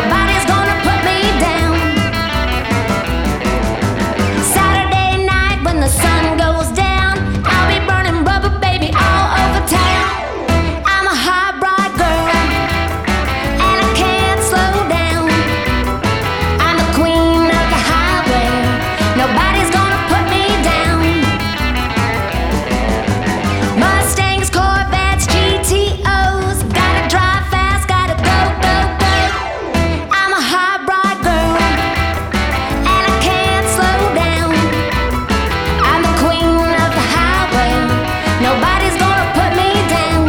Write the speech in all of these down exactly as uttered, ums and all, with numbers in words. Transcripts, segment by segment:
Nobody's gonna put me down. Saturday night when the sun goes down, I'll be burning rubber, baby, all over town. I'm a hot rod girl, and I can't slow down. I'm the queen of the highway. Nobody's gonna put me down. Mustangs, Corvettes, G T Os, gotta drive fast, gotta go, go, go. I'm a hot rod girl, and I can't slow down. I'm the queen of the highway. Nobody's gonna put me down.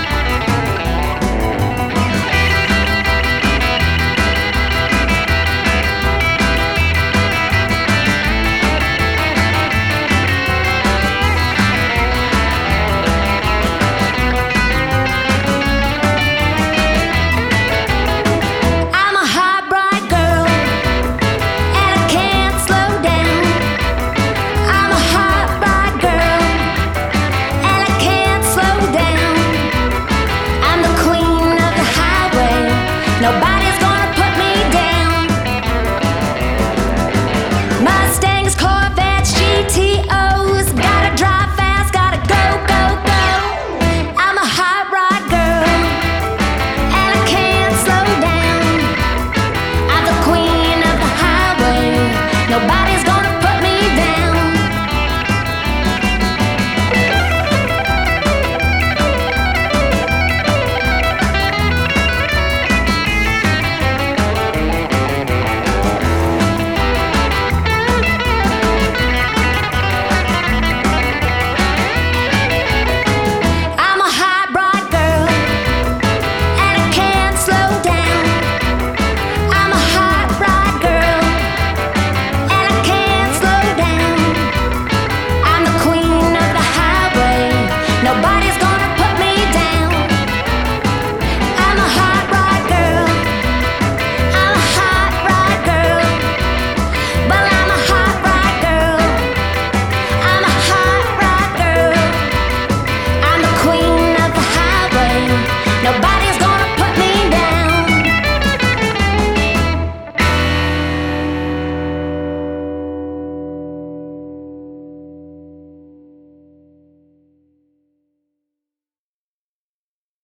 I'm a hot rod girl, and I can't slow down. I'm a hot rod girl, and I can't slow down. I'm the queen of the highway. Nobody